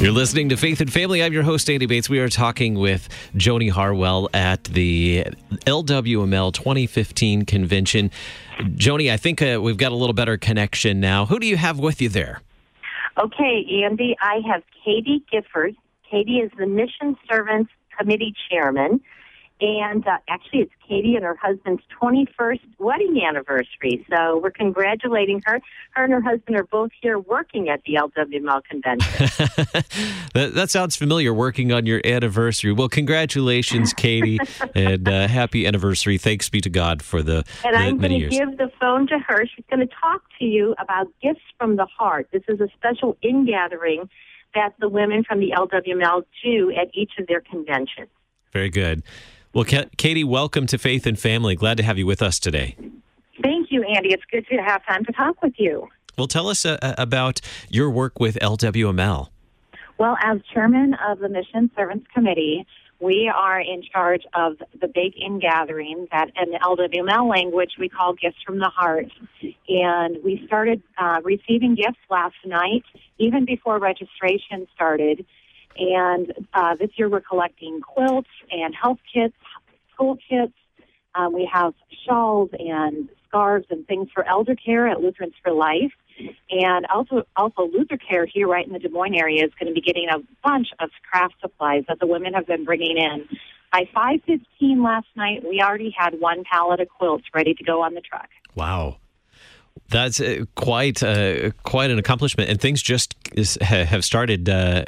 You're listening to Faith and Family. I'm your host, Andy Bates. We are talking with Joni Harwell at the LWML 2015 convention. Joni, I think we've got a little better connection now. Who do you have with you there? Okay, Andy, I have Katie Gifford. Katie is the Mission Servants Committee Chairman. And actually, it's Katie and her husband's 21st wedding anniversary. So we're congratulating her. Her and her husband are both here working at the LWML convention. That sounds familiar, working on your anniversary. Well, congratulations, Katie, and happy anniversary. Thanks be to God for the And I'm many going to years. give the phone to her. She's going to talk to you about Gifts from the Heart. This is a special in-gathering that the women from the LWML do at each of their conventions. Very good. Well, Katie, welcome to Faith and Family. Glad to have you with us today. Thank you, Andy. It's good to have time to talk with you. Well, tell us about your work with LWML. Well, as chairman of the Mission Servants Committee, we are in charge of the big in-gathering that in the LWML language we call Gifts from the Heart. And we started receiving gifts last night, even before registration started. And this year we're collecting quilts and health kits, school kits. We have shawls and scarves and things for elder care at Lutherans for Life. And also Luther Care here right in the Des Moines area is going to be getting a bunch of craft supplies that the women have been bringing in. By 5:15 last night, we already had one pallet of quilts ready to go on the truck. Wow. That's quite an accomplishment, and things just have started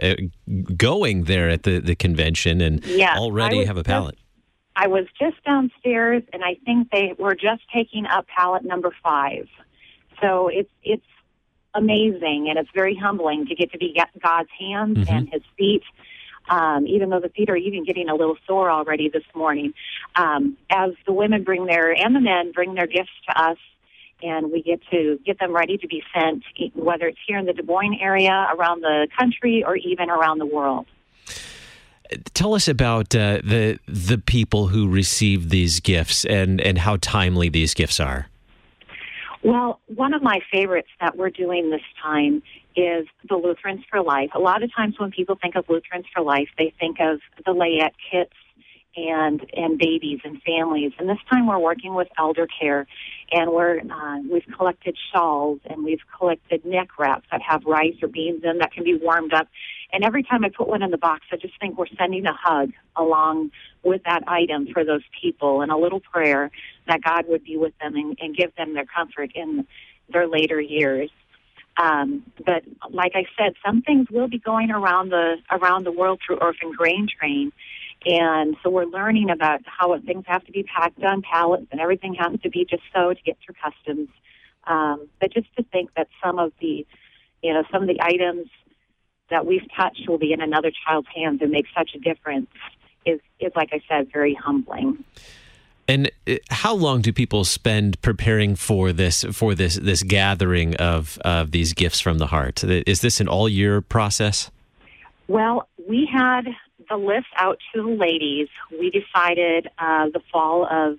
going there at the convention, and already have a pallet. I was just downstairs, and I think they were just taking up pallet number 5. So it's amazing, and it's very humbling to get to be God's hands and His feet. Even though the feet are even getting a little sore already this morning, as the women and the men bring their gifts to us. And we get to get them ready to be sent, whether it's here in the Des Moines area, around the country, or even around the world. Tell us about the people who receive these gifts and how timely these gifts are. Well, one of my favorites that we're doing this time is the Lutherans for Life. A lot of times when people think of Lutherans for Life, they think of the layette kits and babies and families. And this time we're working with elder care, and we've collected shawls, and we've collected neck wraps that have rice or beans in that can be warmed up. And every time I put one in the box, I just think we're sending a hug along with that item for those people, and a little prayer that God would be with them and give them their comfort in their later years. But like I said, some things will be going around the world through Orphan Grain Train. And so we're learning about how things have to be packed on pallets, and everything has to be just so to get through customs. But just to think that some of the items that we've touched will be in another child's hands and make such a difference is like I said, very humbling. And how long do people spend preparing for this gathering of these gifts from the heart? Is this an all-year process? Well, we had the list out to the ladies. We decided the fall of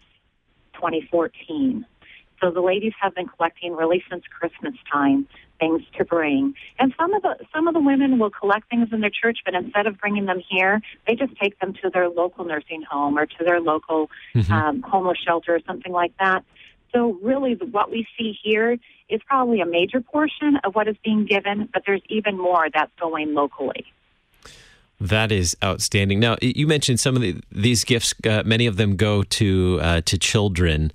2014. So the ladies have been collecting really since Christmas time things to bring. And some of the women will collect things in their church, but instead of bringing them here, they just take them to their local nursing home or to their local homeless shelter or something like that. So really what we see here is probably a major portion of what is being given, but there's even more that's going locally. That is outstanding. Now, you mentioned some of these gifts, many of them go to children.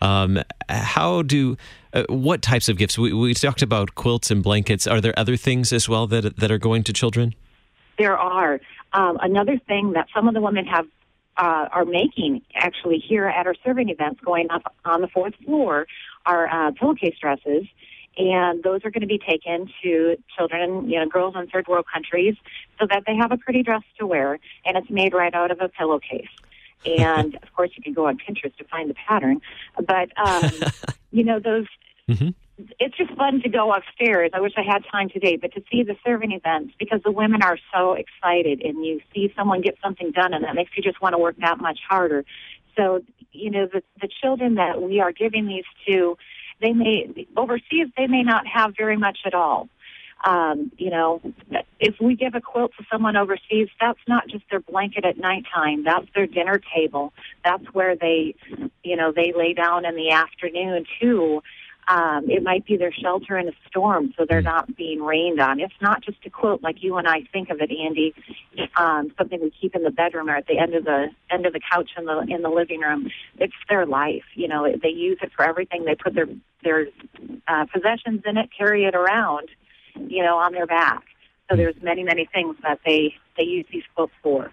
What types of gifts? We talked about quilts and blankets. Are there other things as well that are going to children? There are. Another thing that some of the women are making actually here at our serving events going up on the 4th floor are pillowcase dresses. And those are going to be taken to children, girls in third world countries, so that they have a pretty dress to wear, and it's made right out of a pillowcase. And, of course, you can go on Pinterest to find the pattern. But, those it's just fun to go upstairs. I wish I had time today, but to see the serving events, because the women are so excited, and you see someone get something done, and that makes you just want to work that much harder. So, the children that we are giving these to, overseas, they may not have very much at all. You know, if we give a quilt to someone overseas, that's not just their blanket at nighttime. That's their dinner table. That's where they, you know, they lay down in the afternoon too. It might be their shelter in a storm, so they're not being rained on. It's not just a quilt like you and I think of it, Andy. Something we keep in the bedroom or at the end of the couch in the living room. It's their life. You know, they use it for everything. They put their possessions in it, carry it around, you know, on their back. So there's many, many things that they use these quilts for.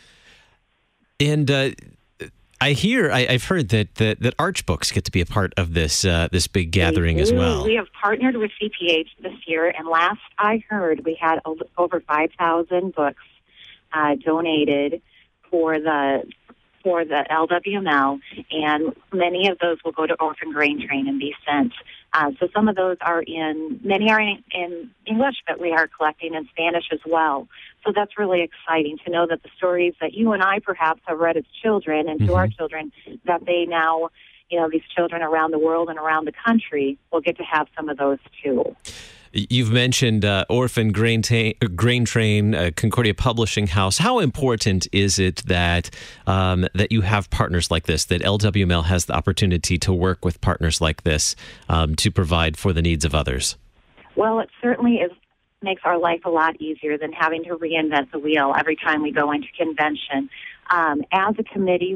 And I've heard that Arch Books get to be a part of this big gathering as well. We have partnered with CPH this year, and last I heard, we had over 5,000 books donated for the LWML, and many of those will go to Orphan Grain Train and be sent. So some of those many are in English, but we are collecting in Spanish as well. So that's really exciting to know that the stories that you and I perhaps have read as children and to our children, that they now, you know, these children around the world and around the country will get to have some of those too. You've mentioned Orphan Grain Train, Concordia Publishing House. How important is it that you have partners like this, that LWML has the opportunity to work with partners like this to provide for the needs of others? Well, it certainly makes our life a lot easier than having to reinvent the wheel every time we go into convention. As a committee,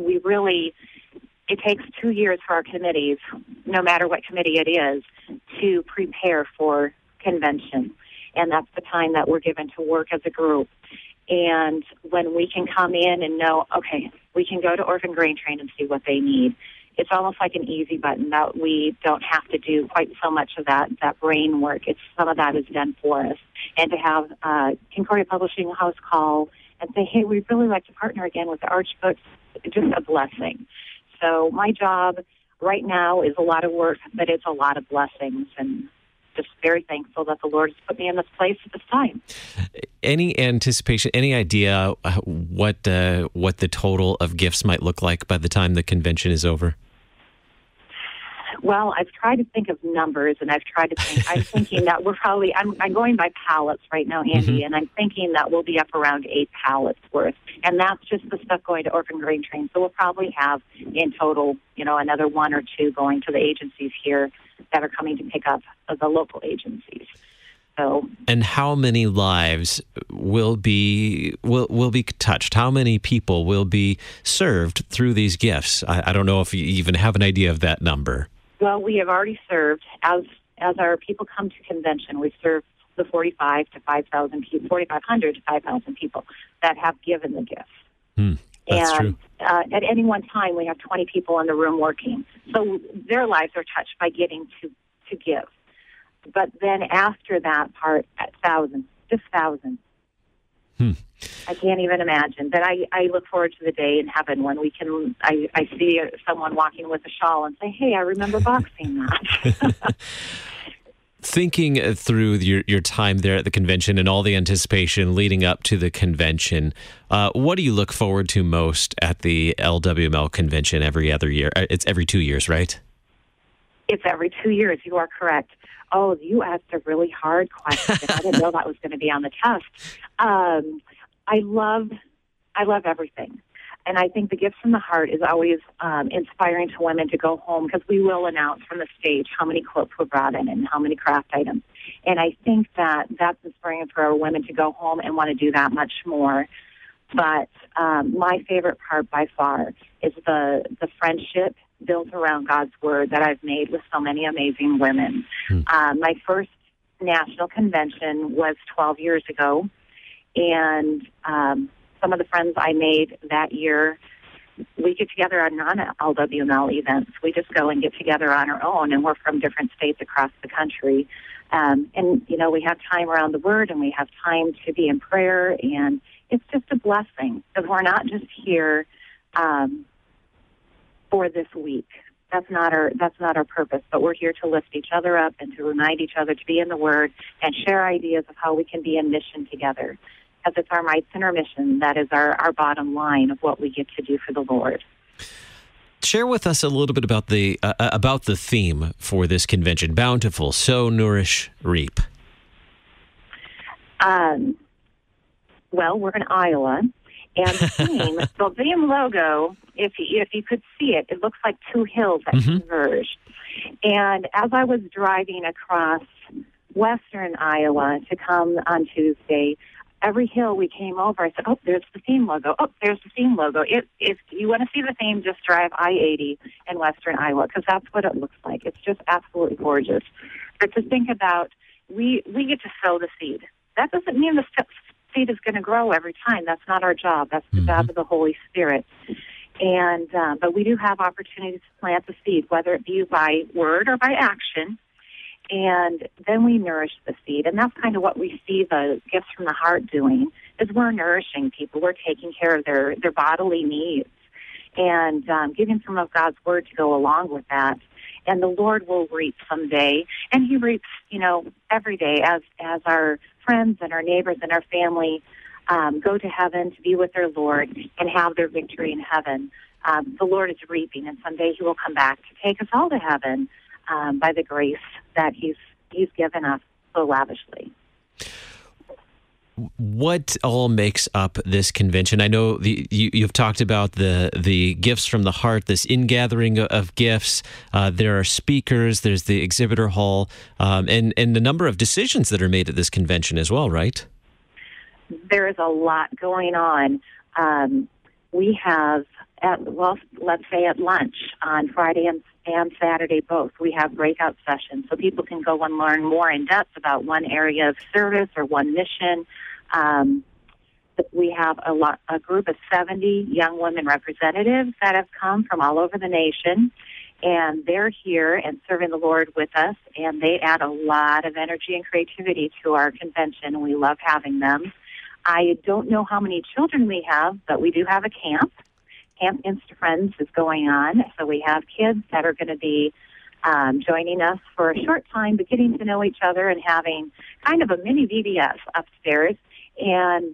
it takes 2 years for our committees, no matter what committee it is, to prepare for convention, and that's the time that we're given to work as a group. And when we can come in and know, okay, we can go to Orphan Grain Train and see what they need, it's almost like an easy button that we don't have to do quite so much of that brain work. Some of that is done for us. And to have Concordia Publishing House call and say, hey, we'd really like to partner again with the Arch Books, just a blessing. So my job right now is a lot of work, but it's a lot of blessings, and just very thankful that the Lord has put me in this place at this time. Any anticipation, any idea what the total of gifts might look like by the time the convention is over? Well, I've tried to think of numbers, and I'm thinking that I'm going by pallets right now, Andy, and I'm thinking that we'll be up around 8 pallets worth. And that's just the stuff going to Orphan Grain Train. So we'll probably have in total, you know, another 1 or 2 going to the agencies here that are coming to pick up the local agencies. So, and how many lives will be touched? How many people will be served through these gifts? I don't know if you even have an idea of that number. Well, we have already served, as our people come to convention, we've served the 4,500 to 5,000 people that have given the gifts. That's true. At any one time, we have 20 people in the room working. So their lives are touched by getting to give. But then after that part, at thousands. I can't even imagine. But I look forward to the day in heaven when I see someone walking with a shawl and say, hey, I remember boxing that. Thinking through your time there at the convention and all the anticipation leading up to the convention, what do you look forward to most at the LWML convention every other year? It's every 2 years, right? It's every 2 years. You are correct. Oh, you asked a really hard question. I didn't know that was going to be on the test. I love everything. And I think the Gifts from the Heart is always inspiring to women to go home, because we will announce from the stage how many quilts were brought in and how many craft items. And I think that that's inspiring for our women to go home and want to do that much more. But my favorite part by far is the friendship built around God's Word that I've made with so many amazing women. My first national convention was 12 years ago, and some of the friends I made that year, we get together on non-LWML events. We just go and get together on our own, and we're from different states across the country. And, you know, we have time around the Word, and we have time to be in prayer, and it's just a blessing, because we're not just here for this week. That's not our purpose, but we're here to lift each other up and to remind each other to be in the Word and share ideas of how we can be in mission together. Because it's our mites and our mission. That is our bottom line of what we get to do for the Lord. Share with us a little bit about the theme for this convention: Bountiful, Sow, Nourish, Reap. Well, we're in Iowa, and the theme logo, if you could see it, it looks like two hills that converge. And as I was driving across western Iowa to come on Tuesday, every hill we came over, I said, oh, there's the theme logo. Oh, there's the theme logo. If you want to see the theme, just drive I-80 in western Iowa, because that's what it looks like. It's just absolutely gorgeous. But to think about, we get to sow the seed. That doesn't mean the seed is going to grow every time. That's not our job. That's the job of the Holy Spirit. And but we do have opportunities to plant the seed, whether it be by word or by action. And then we nourish the seed. And that's kind of what we see the Gifts from the Heart doing, is we're nourishing people. We're taking care of their bodily needs and giving some of God's Word to go along with that. And the Lord will reap someday. And He reaps, every day as our friends and our neighbors and our family go to heaven to be with their Lord and have their victory in heaven. The Lord is reaping, and someday He will come back to take us all to heaven by the grace that He's given us so lavishly. What all makes up this convention? I know you've talked about the Gifts from the Heart, this ingathering of gifts. There are speakers, there's the exhibitor hall, and a number of decisions that are made at this convention as well, right? There is a lot going on. We have, let's say at lunch on Friday and Saturday both, we have breakout sessions so people can go and learn more in depth about one area of service or one mission. We have a group of 70 young women representatives that have come from all over the nation, and they're here and serving the Lord with us, and they add a lot of energy and creativity to our convention, and we love having them. I don't know how many children we have, but we do have a camp. Camp Insta-Friends is going on, so we have kids that are going to be joining us for a short time, but getting to know each other and having kind of a mini VBS upstairs. And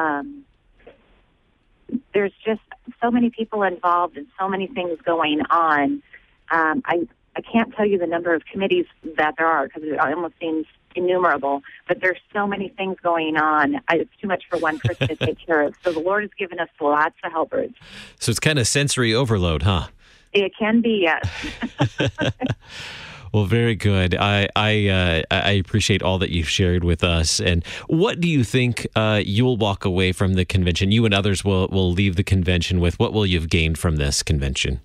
there's just so many people involved and so many things going on. I can't tell you the number of committees that there are, because it almost seems innumerable, but there's so many things going on. It's too much for one person to take care of. So the Lord has given us lots of helpers. So it's kind of sensory overload, huh? It can be, yes. Well, very good. I appreciate all that you've shared with us. And what do you think you'll walk away from the convention? You and others will leave the convention with. What will you have gained from this convention?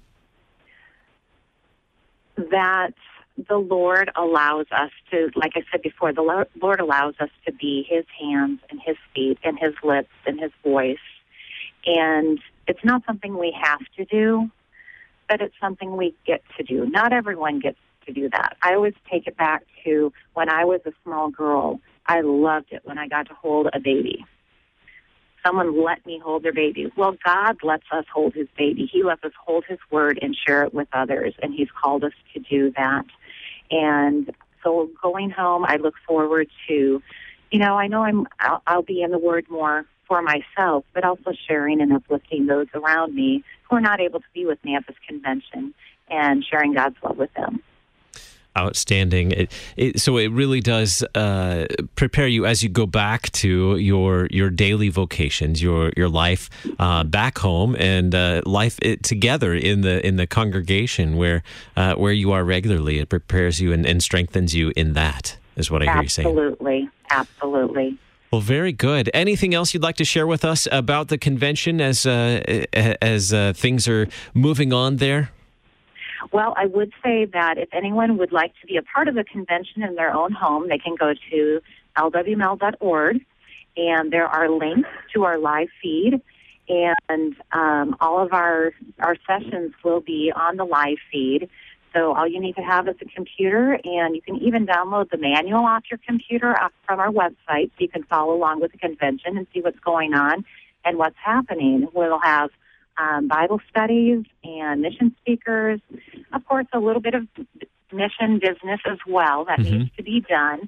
That the Lord allows us to, like I said before, the Lord allows us to be His hands and His feet and His lips and His voice. And it's not something we have to do, but it's something we get to do. Not everyone gets to do that. I always take it back to when I was a small girl. I loved it when I got to hold a baby. Someone let me hold their baby. Well, God lets us hold His baby. He lets us hold His word and share it with others, and He's called us to do that. And so going home, I look forward to, I know I'll be in the Word more for myself, but also sharing and uplifting those around me who are not able to be with me at this convention and sharing God's love with them. Outstanding. So it really does prepare you as you go back to your daily vocations, your life back home, and life together in the congregation where you are regularly. It prepares you and strengthens you in that, is what I hear you saying. Absolutely. Well, very good. Anything else you'd like to share with us about the convention as things are moving on there? Well, I would say that if anyone would like to be a part of the convention in their own home, they can go to lwml.org, and there are links to our live feed, and all of our sessions will be on the live feed. So all you need to have is a computer, and you can even download the manual off your computer from our website so you can follow along with the convention and see what's going on and what's happening. We'll have Bible studies and mission speakers, of course, a little bit of mission business as well that needs to be done.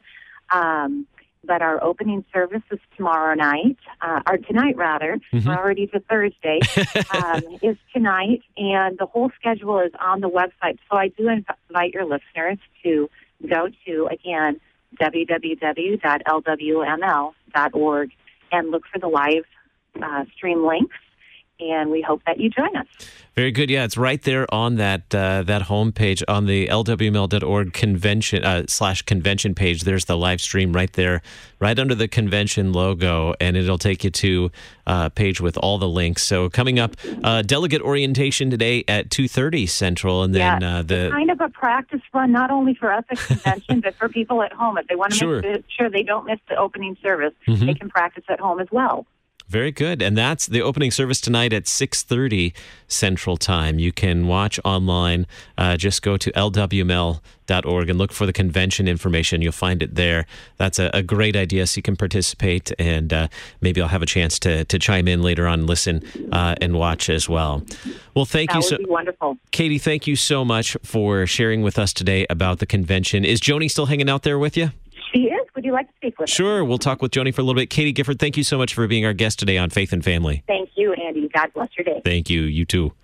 But our opening service is tomorrow night, or tonight rather. We're already to Thursday, is tonight, and the whole schedule is on the website. So I do invite your listeners to go to, again, www.lwml.org, and look for the live stream links. And we hope that you join us. Very good. Yeah, it's right there on that homepage on the lwml.org convention /convention page. There's the live stream right there, right under the convention logo, and it'll take you to a page with all the links. So coming up, delegate orientation today at 2:30 Central, and then it's kind of a practice run, not only for us at convention, but for people at home. If they want to make sure they don't miss the opening service, they can practice at home as well. Very good. And that's the opening service tonight at 6:30 Central Time. You can watch online. Just go to lwml.org and look for the convention information. You'll find it there. That's a great idea, so you can participate, and maybe I'll have a chance to chime in later on and listen and watch as well. Well, thank you. That would be wonderful. Katie, thank you so much for sharing with us today about the convention. Is Joni still hanging out there with you? She is. Would you like to speak with her? Sure. We'll talk with Joni for a little bit. Katie Gifford, thank you so much for being our guest today on Faith and Family. Thank you, Andy. God bless your day. Thank you. You too.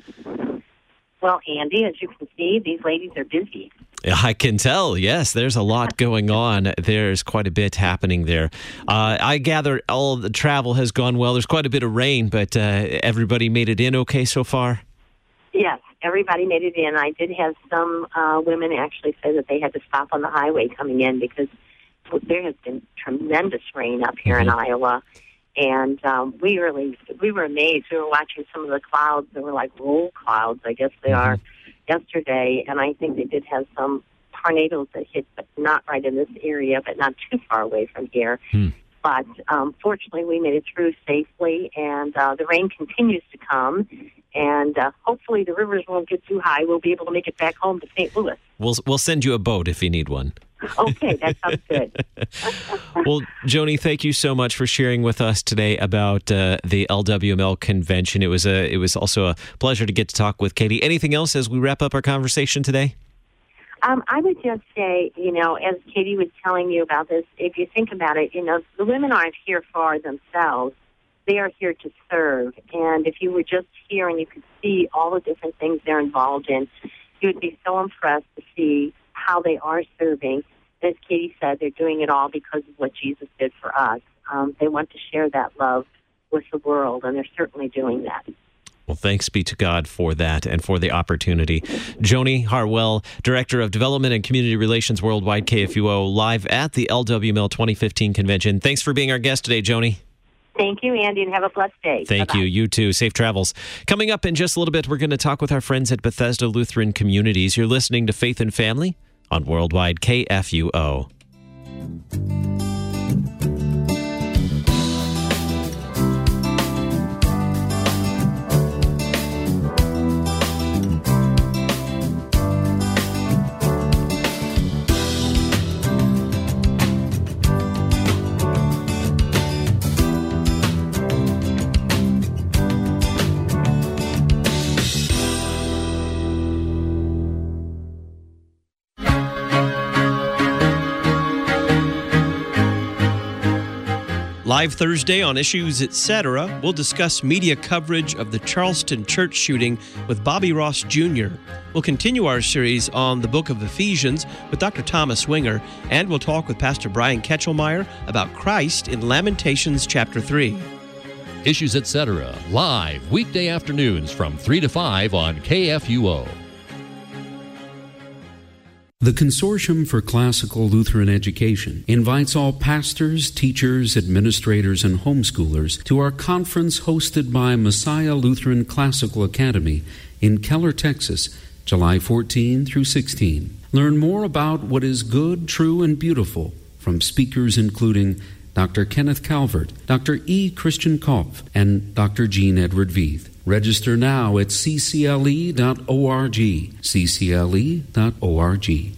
Well, Andy, as you can see, these ladies are busy. I can tell. Yes, there's a lot going on. There's quite a bit happening there. I gather all of the travel has gone well. There's quite a bit of rain, but everybody made it in okay so far? Yes, everybody made it in. I did have some women actually say that they had to stop on the highway coming in because there has been tremendous rain up here in Iowa. And we were amazed. We were watching some of the clouds. They were like roll clouds, I guess they are, yesterday. And I think they did have some tornadoes that hit, but not right in this area, but not too far away from here. But fortunately, we made it through safely, and the rain continues to come. And hopefully the rivers won't get too high. We'll be able to make it back home to St. Louis. We'll send you a boat if you need one. Okay, that sounds good. Well, Joni, thank you so much for sharing with us today about the LWML convention. It was also a pleasure to get to talk with Katie. Anything else as we wrap up our conversation today? I would just say, as Katie was telling you about this, if you think about it, the women aren't here for themselves. They are here to serve. And if you were just here and you could see all the different things they're involved in, you would be so impressed to see how they are serving. As Katie said, they're doing it all because of what Jesus did for us. They want to share that love with the world, and they're certainly doing that. Well, thanks be to God for that and for the opportunity. Joni Harwell, Director of Development and Community Relations Worldwide, KFUO, live at the LWML 2015 convention. Thanks for being our guest today, Joni. Thank you, Andy, and have a blessed day. Thank you. You too. Safe travels. Coming up in just a little bit, we're going to talk with our friends at Bethesda Lutheran Communities. You're listening to Faith and Family on Worldwide KFUO. Live Thursday on Issues Etc., we'll discuss media coverage of the Charleston church shooting with Bobby Ross Jr. We'll continue our series on the book of Ephesians with Dr. Thomas Winger, and we'll talk with Pastor Brian Ketchelmeyer about Christ in Lamentations chapter 3. Issues Etc., live weekday afternoons from 3 to 5 on KFUO. The Consortium for Classical Lutheran Education invites all pastors, teachers, administrators, and homeschoolers to our conference hosted by Messiah Lutheran Classical Academy in Keller, Texas, July 14 through 16. Learn more about what is good, true, and beautiful from speakers including Dr. Kenneth Calvert, Dr. E. Christian Kopf, and Dr. Jean Edward Veith. Register now at ccle.org, ccle.org.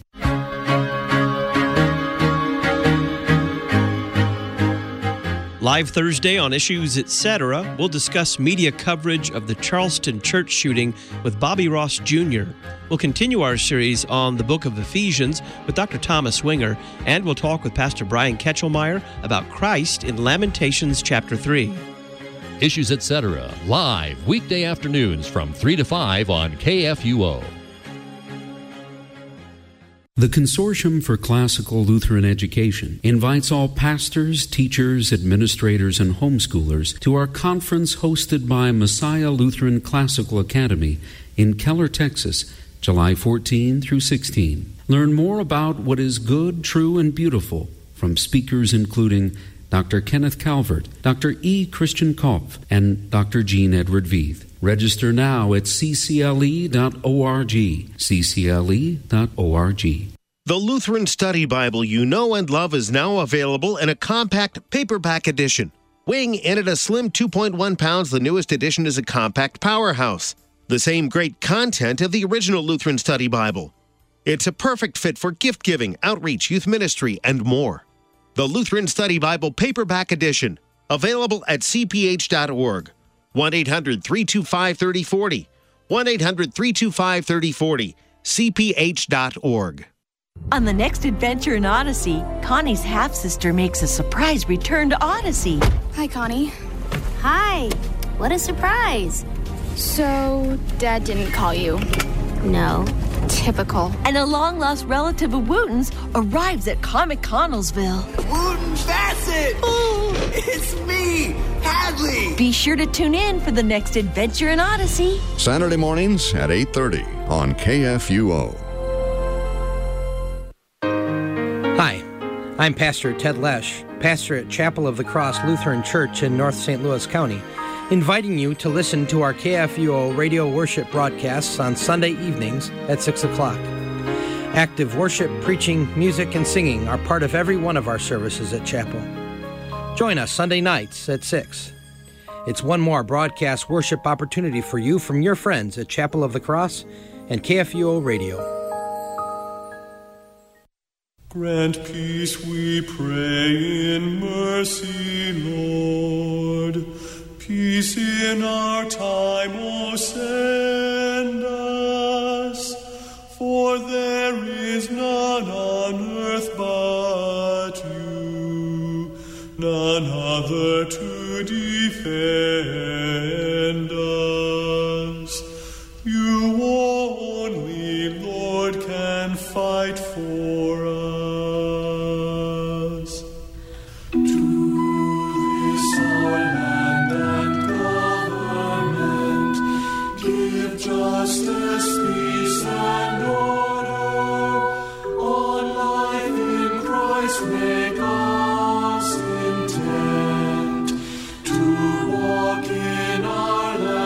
Live Thursday on Issues Etc., we'll discuss media coverage of the Charleston church shooting with Bobby Ross Jr. We'll continue our series on the book of Ephesians with Dr. Thomas Winger, and we'll talk with Pastor Brian Ketchelmeyer about Christ in Lamentations chapter 3. Issues Etc., live weekday afternoons from 3 to 5 on KFUO. The Consortium for Classical Lutheran Education invites all pastors, teachers, administrators, and homeschoolers to our conference hosted by Messiah Lutheran Classical Academy in Keller, Texas, July 14 through 16. Learn more about what is good, true, and beautiful from speakers including Dr. Kenneth Calvert, Dr. E. Christian Kopf, and Dr. Jean Edward Veith. Register now at ccle.org, ccle.org. The Lutheran Study Bible you know and love is now available in a compact paperback edition. Weighing in at a slim 2.1 pounds, the newest edition is a compact powerhouse. The same great content of the original Lutheran Study Bible. It's a perfect fit for gift-giving, outreach, youth ministry, and more. The Lutheran Study Bible paperback edition, available at cph.org. 1-800-325-3040. 1-800-325-3040. cph.org. On the next adventure in Odyssey, Connie's half-sister makes a surprise return to Odyssey. Hi, Connie. Hi. What a surprise. So, Dad didn't call you? No. Typical. And a long-lost relative of Wooten's arrives at Comic Connellsville. Wooten Bassett! Oh, it's me, Hadley! Be sure to tune in for the next adventure in Odyssey. Saturday mornings at 8:30 on KFUO. Hi, I'm Pastor Ted Lesh, pastor at Chapel of the Cross Lutheran Church in North St. Louis County, inviting you to listen to our KFUO radio worship broadcasts on Sunday evenings at 6 o'clock. Active worship, preaching, music, and singing are part of every one of our services at Chapel. Join us Sunday nights at 6. It's one more broadcast worship opportunity for you from your friends at Chapel of the Cross and KFUO Radio. Grant peace, we pray, in mercy, Lord. Peace in our time, O send us. For there is none on earth but you, none other to defend us. You only, Lord, can fight for us. Justice, peace, and order, on life in Christ make us intent, to walk in our life.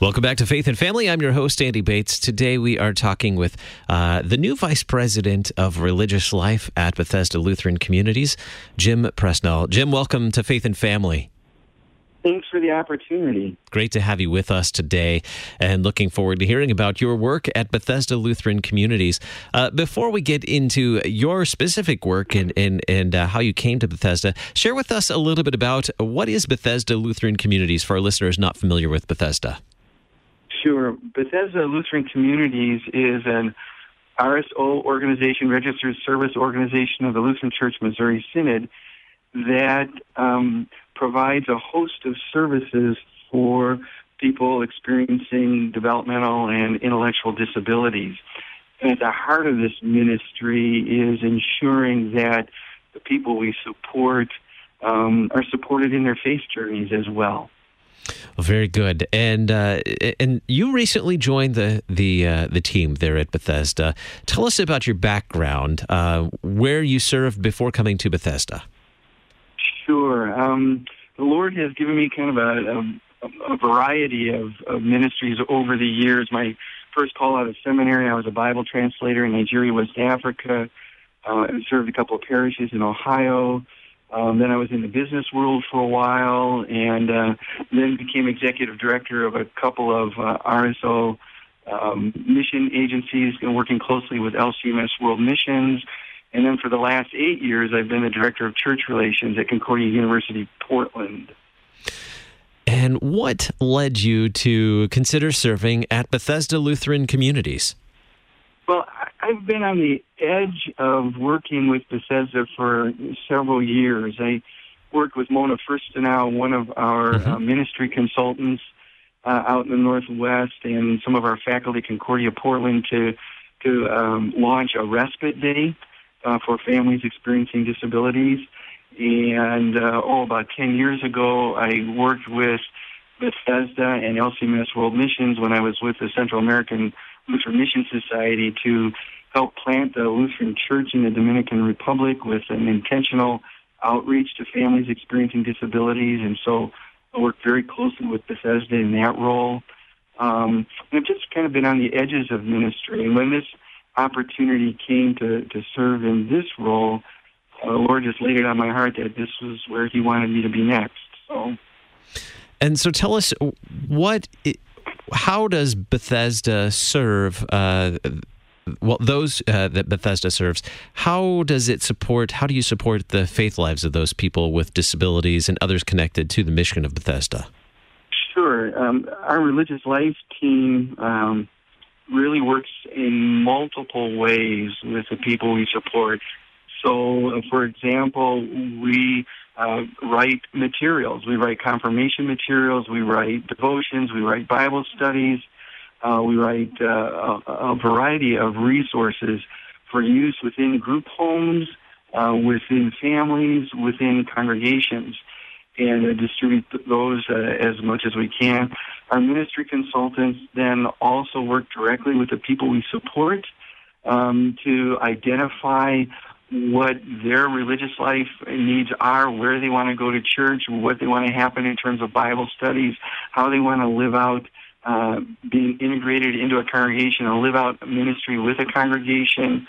Welcome back to Faith and Family. I'm your host, Andy Bates. Today we are talking with the new Vice President of Religious Life at Bethesda Lutheran Communities, Jim Presnell. Jim, welcome to Faith and Family. Thanks for the opportunity. Great to have you with us today, and looking forward to hearing about your work at Bethesda Lutheran Communities. Before we get into your specific work and how you came to Bethesda, share with us a little bit about what is Bethesda Lutheran Communities for our listeners not familiar with Bethesda. Sure. Bethesda Lutheran Communities is an RSO organization, Registered Service Organization of the Lutheran Church Missouri Synod, that provides a host of services for people experiencing developmental and intellectual disabilities. And at the heart of this ministry is ensuring that the people we support are supported in their faith journeys as well. Very good. And you recently joined the team there at Bethesda. Tell us about your background, where you served before coming to Bethesda. Sure. The Lord has given me kind of a variety of ministries over the years. My first call out of seminary, I was a Bible translator in Nigeria, West Africa. I served a couple of parishes in Ohio. Then I was in the business world for a while, and then became executive director of a couple of RSO mission agencies, working closely with LCMS World Missions. And then for the last 8 years, I've been the director of church relations at Concordia University, Portland. And what led you to consider serving at Bethesda Lutheran Communities? Well, I've been on the edge of working with Bethesda for several years. I worked with Mona Furstenau, one of our ministry consultants out in the Northwest, and some of our faculty at Concordia Portland to launch a respite day for families experiencing disabilities. And about 10 years ago, I worked with Bethesda and LCMS World Missions when I was with the Central American Lutheran Mission Society to help plant the Lutheran Church in the Dominican Republic with an intentional outreach to families experiencing disabilities. And so I worked very closely with Bethesda in that role. And I've just kind of been on the edges of ministry. And when this opportunity came to serve in this role, the Lord just laid it on my heart that this was where He wanted me to be next. So tell us, how does Bethesda serve, those that Bethesda serves, how do you support the faith lives of those people with disabilities and others connected to the mission of Bethesda? Sure. Our religious life team really works in multiple ways with the people we support. So, for example, we write materials. We write confirmation materials. We write devotions. We write Bible studies. We write a variety of resources for use within group homes, within families, within congregations, and distribute those as much as we can. Our ministry consultants then also work directly with the people we support to identify what their religious life needs are, where they want to go to church, what they want to happen in terms of Bible studies, how they want to live out being integrated into a congregation or live out ministry with a congregation.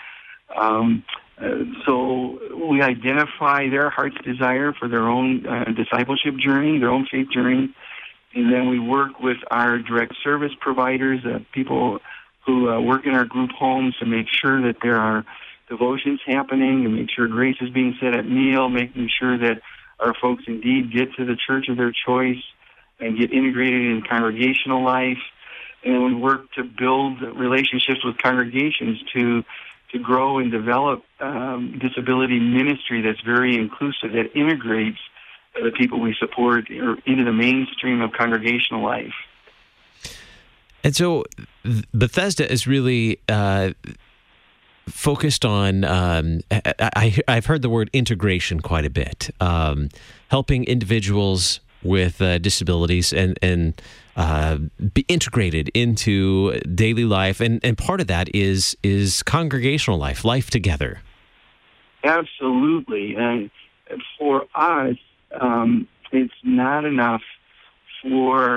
So we identify their heart's desire for their own discipleship journey, their own faith journey, and then we work with our direct service providers, people who work in our group homes to make sure that there are devotions happening and make sure grace is being said at meal, making sure that our folks indeed get to the church of their choice and get integrated in congregational life. And we work to build relationships with congregations to grow and develop disability ministry that's very inclusive, that integrates the people we support into the mainstream of congregational life. And so Bethesda is really focused on, I've heard the word integration quite a bit, helping individuals with disabilities and be integrated into daily life. And part of that is congregational life together. Absolutely. And for us, it's not enough for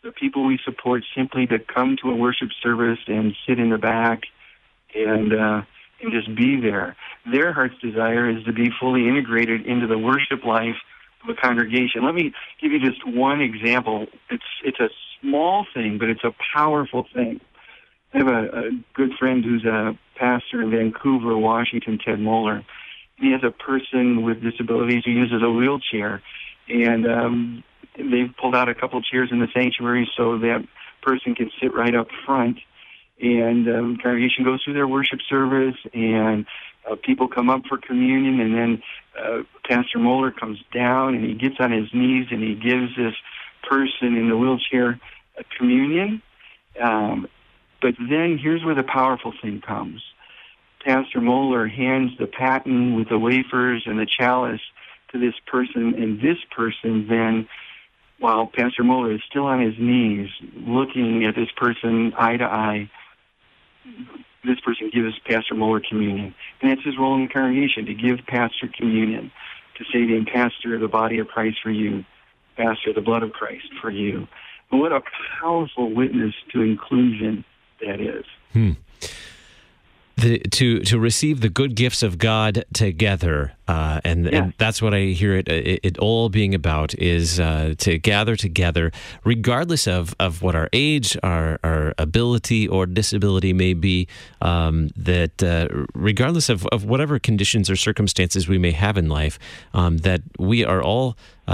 the people we support simply to come to a worship service and sit in the back and just be there. Their heart's desire is to be fully integrated into the worship life of a congregation. Let me give you just one example. It's a small thing, but it's a powerful thing. I have a good friend who's a pastor in Vancouver, Washington, Ted Moeller. He has a person with disabilities who uses a wheelchair, and they've pulled out a couple chairs in the sanctuary so that person can sit right up front. And the congregation goes through their worship service, and people come up for communion, and then Pastor Moeller comes down, and he gets on his knees, and he gives this person in the wheelchair a communion. But then here's where the powerful thing comes. Pastor Moeller hands the paten with the wafers and the chalice to this person, and this person then, while Pastor Moeller is still on his knees, looking at this person eye to eye, this person gives Pastor Moeller communion. And that's his role in the congregation, to give Pastor communion, to say to him, Pastor, the body of Christ for you, Pastor, the blood of Christ for you. And what a powerful witness to inclusion that is. To receive the good gifts of God together, and that's what I hear it all being about, is to gather together, regardless of what our age, our ability or disability may be, that regardless of whatever conditions or circumstances we may have in life, that we are all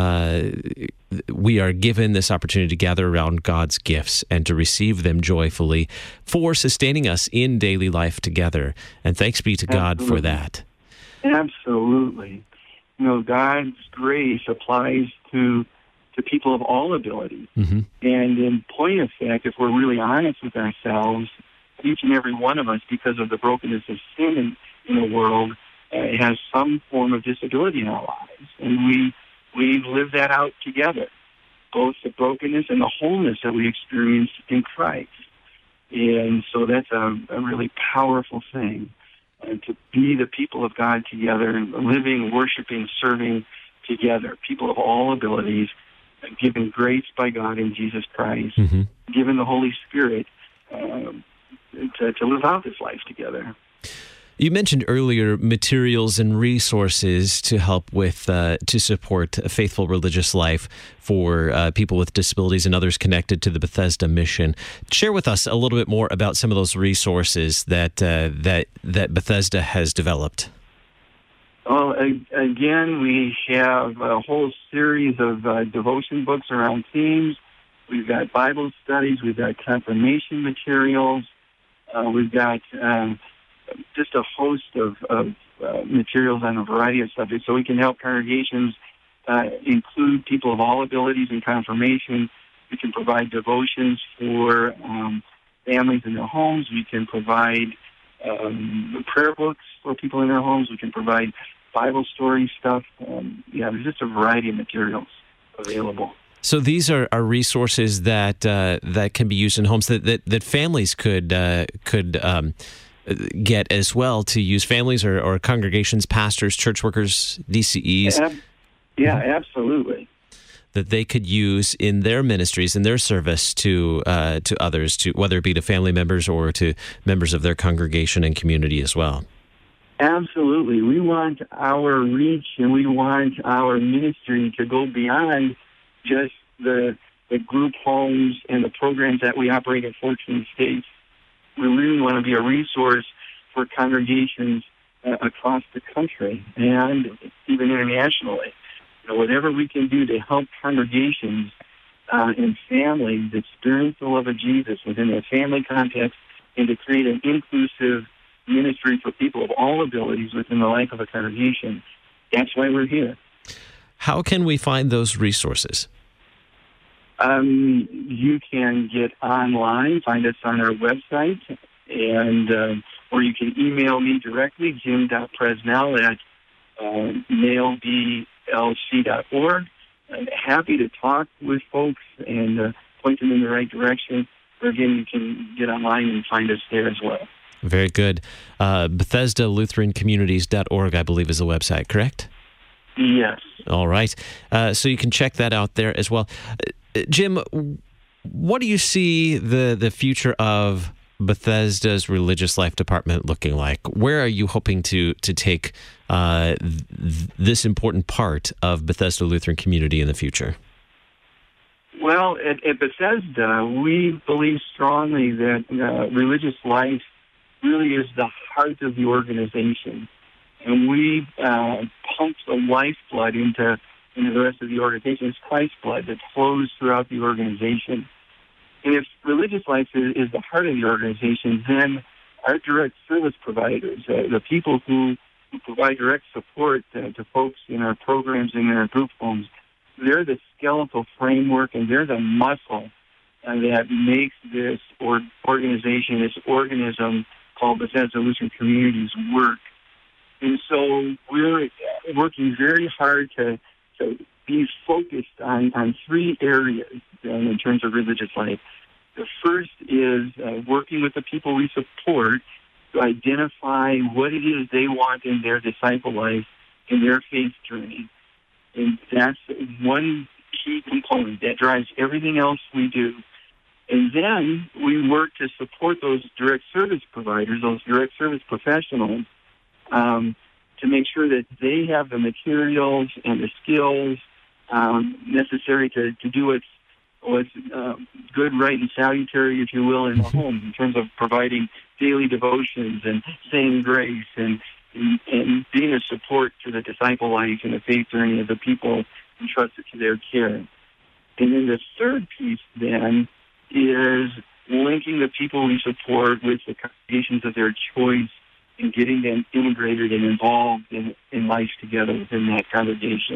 we are given this opportunity to gather around God's gifts and to receive them joyfully for sustaining us in daily life together. And thanks be to God for that. Absolutely. You know, God's grace applies to people of all abilities. Mm-hmm. And in point of fact, if we're really honest with ourselves, each and every one of us, because of the brokenness of sin in the world, has some form of disability in our lives. And we live that out together, both the brokenness and the wholeness that we experience in Christ. And so that's a really powerful thing, to be the people of God together, living, worshiping, serving together, people of all abilities, given grace by God in Jesus Christ, mm-hmm. given the Holy Spirit to live out this life together. You mentioned earlier materials and resources to help with, to support a faithful religious life for people with disabilities and others connected to the Bethesda mission. Share with us a little bit more about some of those resources that Bethesda has developed. Well, again, we have a whole series of devotion books around themes. We've got Bible studies. We've got confirmation materials. We've got just a host of materials on a variety of subjects, so we can help congregations include people of all abilities in confirmation. We can provide devotions for families in their homes. We can provide prayer books for people in their homes. We can provide Bible story stuff. There's just a variety of materials available. So these are resources that can be used in homes that families could get as well, to use, families or congregations, pastors, church workers, DCEs. Absolutely. That they could use in their ministries, in their service to others, to whether it be to family members or to members of their congregation and community as well. Absolutely. We want our reach and we want our ministry to go beyond just the group homes and the programs that we operate in 14 states. We really want to be a resource for congregations across the country and even internationally. Whatever we can do to help congregations and families experience the love of Jesus within their family context, and to create an inclusive ministry for people of all abilities within the life of a congregation. That's why we're here. How can we find those resources? You can get online, find us on our website, and or you can email me directly, jim.presnell@mailblc.org. I'm happy to talk with folks and point them in the right direction. Or again, you can get online and find us there as well. Very good. BethesdaLutheranCommunities.org, I believe, is the website, correct? Yes. All right. So you can check that out there as well. Jim, What do you see the future of Bethesda's Religious Life Department looking like? Where are you hoping to take this important part of Bethesda Lutheran community in the future? Well, at Bethesda, we believe strongly that religious life really is the heart of the organization. And we pump the lifeblood into the rest of the organization. It's Christ's blood that flows throughout the organization. And if religious life is the heart of the organization, then our direct service providers, the people who provide direct support to folks in our programs and in our group homes, they're the skeletal framework and they're the muscle that makes this organization, this organism called Bethesda Lutheran Communities work. And so we're working very hard to be focused on three areas in terms of religious life. The first is working with the people we support to identify what it is they want in their disciple life, in their faith journey. And that's one key component that drives everything else we do. And then we work to support those direct service providers, those direct service professionals, to make sure that they have the materials and the skills necessary to do what's good, right, and salutary, if you will, in the home, in terms of providing daily devotions and saying grace and being a support to the disciple life and the faith journey of the people entrusted to their care. And then the third piece, then, is linking the people we support with the congregations of their choice and getting them integrated and involved in life together within that congregation.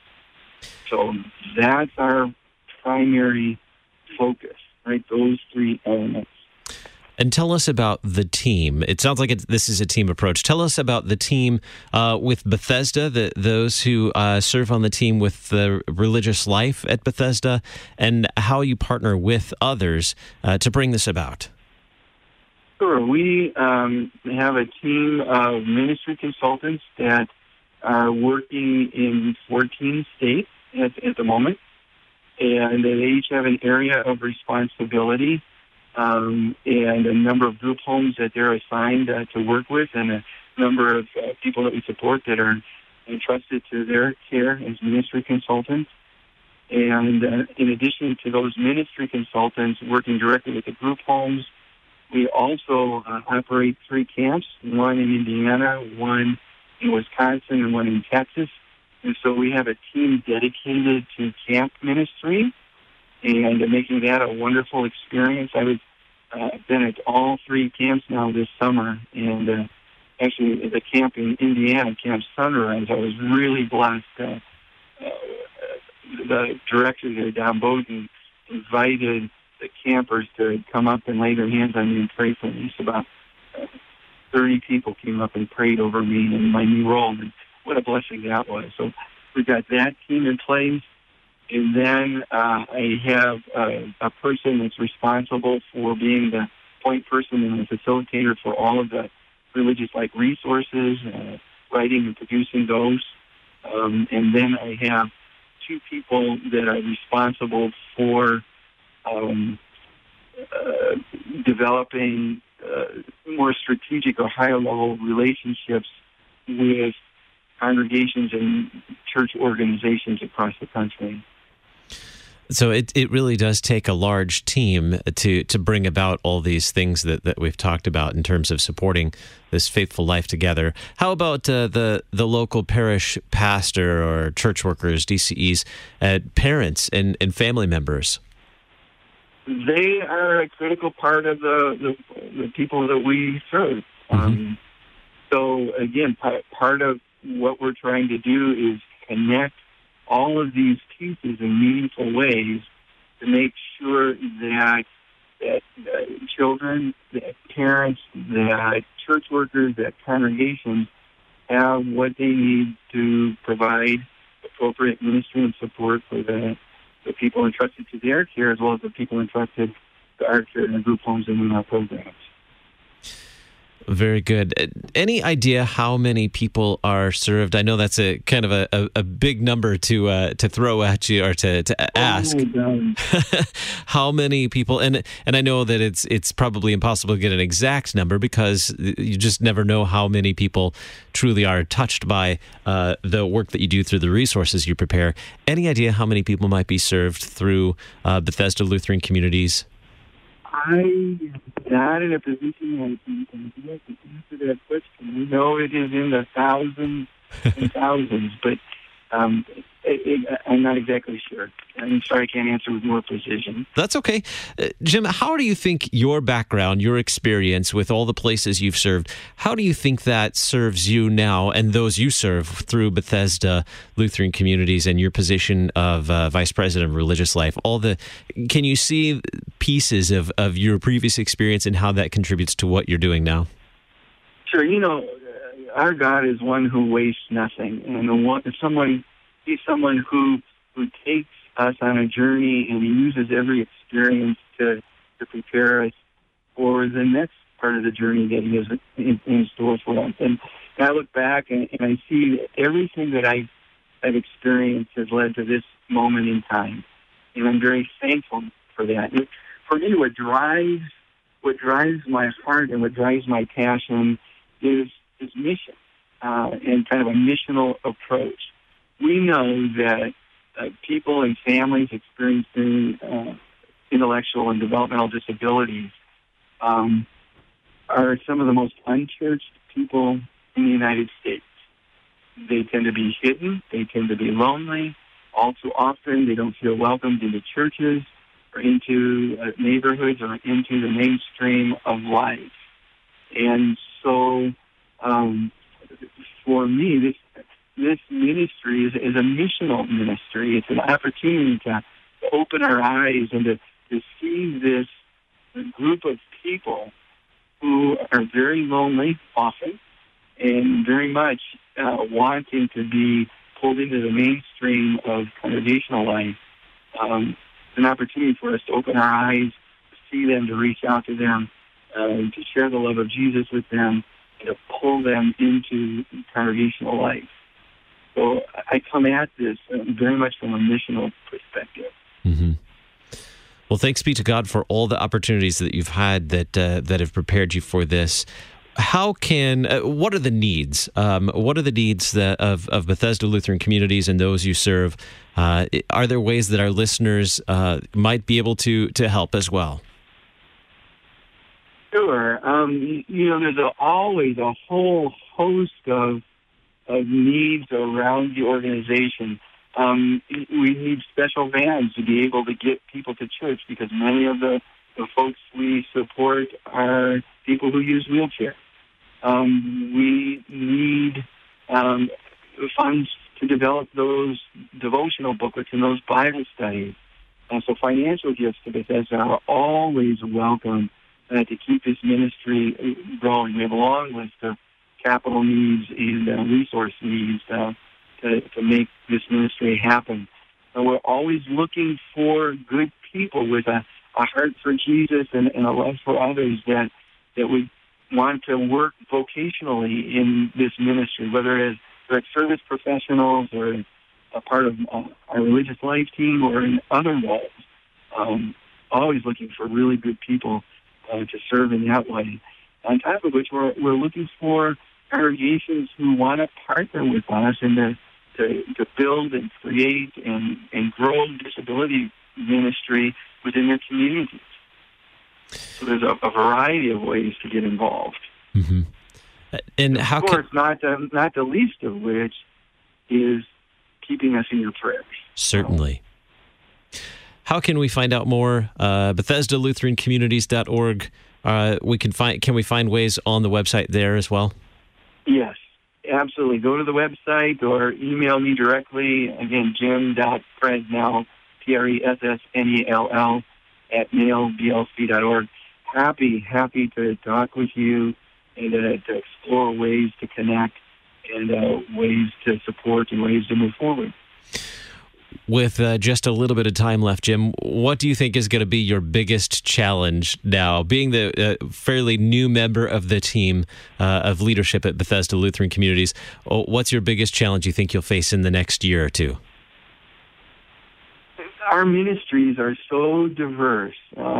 So that's our primary focus, right? Those three elements. And tell us about the team. It sounds like this is a team approach. Tell us about the team with Bethesda, those who serve on the team with the religious life at Bethesda, and how you partner with others to bring this about. Sure. We have a team of ministry consultants that are working in 14 states at the moment, and they each have an area of responsibility. And a number of group homes that they're assigned to work with, and a number of people that we support that are entrusted to their care as ministry consultants. And in addition to those ministry consultants working directly with the group homes, we also operate 3 camps, one in Indiana, one in Wisconsin, and one in Texas. And so we have a team dedicated to camp ministry and making that a wonderful experience. I've been at all 3 camps now this summer, and actually the camp in Indiana, Camp Sunrise, I was really blessed. The director there, Don Bowden, invited the campers to come up and lay their hands on me and pray for me. So about 30 people came up and prayed over me in my new role, and what a blessing that was. So we've got that team in place. And then I have a person that's responsible for being the point person and the facilitator for all of the religious life resources, writing and producing those. And then I have 2 people that are responsible for developing more strategic or higher level relationships with congregations and church organizations across the country. So it really does take a large team to bring about all these things that we've talked about in terms of supporting this faithful life together. How about the local parish pastor or church workers, DCEs, parents and family members? They are a critical part of the people that we serve. Mm-hmm. So again, part of what we're trying to do is connect all of these pieces in meaningful ways to make sure that children, that parents, that church workers, that congregations have what they need to provide appropriate ministry and support for the people entrusted to their care, as well as the people entrusted to our care in the group homes and in our programs. Very good. Any idea how many people are served? I know that's a kind of a big number to throw at you or to ask. How many people? And I know that it's probably impossible to get an exact number because you just never know how many people truly are touched by the work that you do through the resources you prepare. Any idea how many people might be served through Bethesda Lutheran Communities? I am not in a position to answer that question. We know it is in the thousands and thousands, but I'm not exactly sure. I'm sorry I can't answer with more precision. That's okay. Jim, how do you think your background, your experience with all the places you've served, how do you think that serves you now and those you serve through Bethesda Lutheran Communities and your position of Vice President of Religious Life? Can you see pieces of your previous experience and how that contributes to what you're doing now? Sure. Our God is one who wastes nothing, and He's someone who takes us on a journey, and He uses every experience to prepare us for the next part of the journey that He has in store for us. And I look back and I see that everything that I've experienced has led to this moment in time, and I'm very thankful for that. And for me, what drives my heart and what drives my passion is mission and kind of a missional approach. We know that people and families experiencing intellectual and developmental disabilities are some of the most unchurched people in the United States. They tend to be hidden. They tend to be lonely. All too often, they don't feel welcomed into churches or into neighborhoods or into the mainstream of life. And so, for me, this ministry is a missional ministry. It's an opportunity to open our eyes and to see this group of people who are very lonely often and very much wanting to be pulled into the mainstream of congregational life. It's an opportunity for us to open our eyes, to see them, to reach out to them, to share the love of Jesus with them, and to pull them into congregational life. So I come at this very much from a missional perspective. Mm-hmm. Well, thanks be to God for all the opportunities that you've had that have prepared you for this. How can what are the needs? What are the needs of Bethesda Lutheran Communities and those you serve? Are there ways that our listeners might be able to help as well? Sure. There's always a whole host of needs around the organization. We need special vans to be able to get people to church because many of the folks we support are people who use wheelchairs. We need funds to develop those devotional booklets and those Bible studies. So financial gifts to Bethesda are always welcome to keep this ministry growing. We have a long list of capital needs and resource needs to make this ministry happen. And we're always looking for good people with a heart for Jesus and a love for others that would want to work vocationally in this ministry, whether it's service professionals or a part of our religious life team or in other roles. Always looking for really good people to serve in that way. On top of which, we're looking for congregations who want to partner with us and to build and create and grow disability ministry within their communities. So there's a variety of ways to get involved. Mm-hmm. And how of course, not the least of which is keeping us in your prayers. Certainly. How can we find out more? BethesdaLutheranCommunities.org. Can we find ways on the website there as well? Yes, absolutely. Go to the website or email me directly. Again, jim.presnell, PRESSNELL, @mailblc.org. Happy to talk with you and to explore ways to connect and ways to support and ways to move forward. With just a little bit of time left, Jim, what do you think is going to be your biggest challenge now? Being the fairly new member of the team of leadership at Bethesda Lutheran Communities, what's your biggest challenge you think you'll face in the next year or two? Our ministries are so diverse.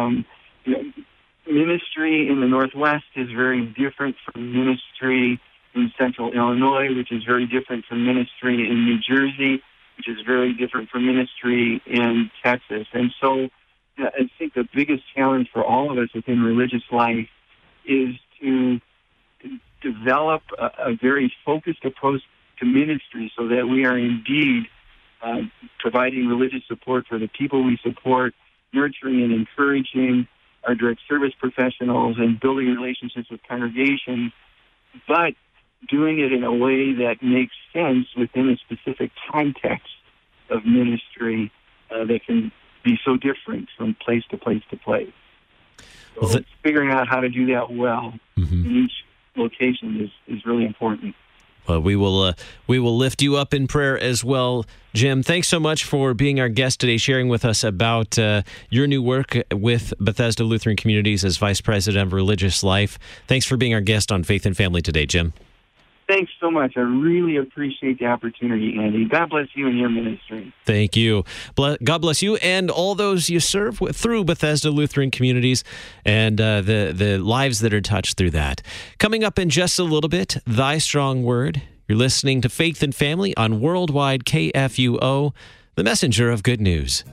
Ministry in the Northwest is very different from ministry in Central Illinois, which is very different from ministry in New Jersey, which is very different from ministry in Texas. And so I think the biggest challenge for all of us within religious life is to develop a very focused approach to ministry so that we are indeed providing religious support for the people we support, nurturing and encouraging our direct service professionals, and building relationships with congregations, but doing it in a way that makes sense within a specific context of ministry that can be so different from place to place to place. So figuring out how to do that well in each location is really important. Well, we will lift you up in prayer as well, Jim. Thanks so much for being our guest today, sharing with us about your new work with Bethesda Lutheran Communities as Vice President of Religious Life. Thanks for being our guest on Faith and Family today, Jim. Thanks so much. I really appreciate the opportunity, Andy. God bless you and your ministry. Thank you. God bless you and all those you serve with through Bethesda Lutheran Communities and the lives that are touched through that. Coming up in just a little bit, Thy Strong Word. You're listening to Faith and Family on Worldwide KFUO, the messenger of good news.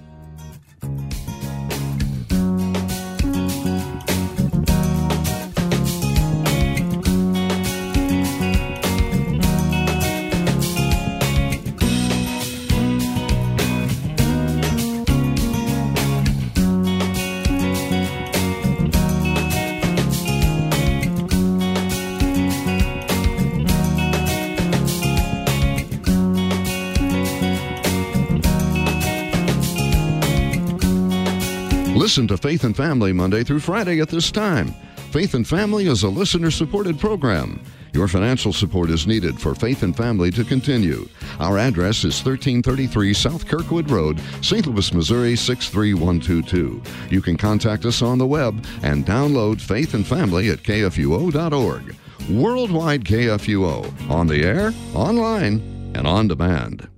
Listen to Faith and Family Monday through Friday at this time. Faith and Family is a listener-supported program. Your financial support is needed for Faith and Family to continue. Our address is 1333 South Kirkwood Road, St. Louis, Missouri 63122. You can contact us on the web and download Faith and Family at kfuo.org. Worldwide KFUO, on the air, online, and on demand.